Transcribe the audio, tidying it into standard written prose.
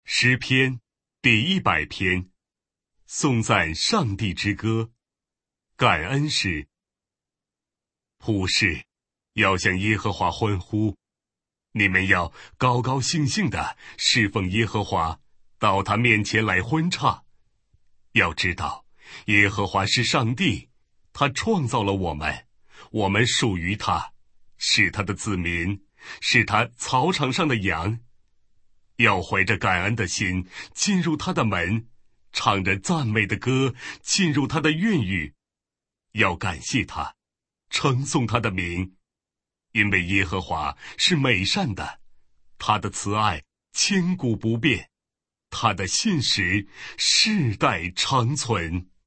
诗篇第100篇，颂赞上帝之歌。感恩诗。普世要向耶和华欢呼，你们要高高兴兴地侍奉耶和华，到他面前来欢唱。要知道，耶和华是上帝，他创造了我们，我们属于他，是他的子民，是他草场上的羊。要怀着感恩的心进入他的门，唱着赞美的歌进入他的院宇。要感谢他，称颂他的名，因为耶和华是美善的，他的慈爱千古不变，他的信实世代长存。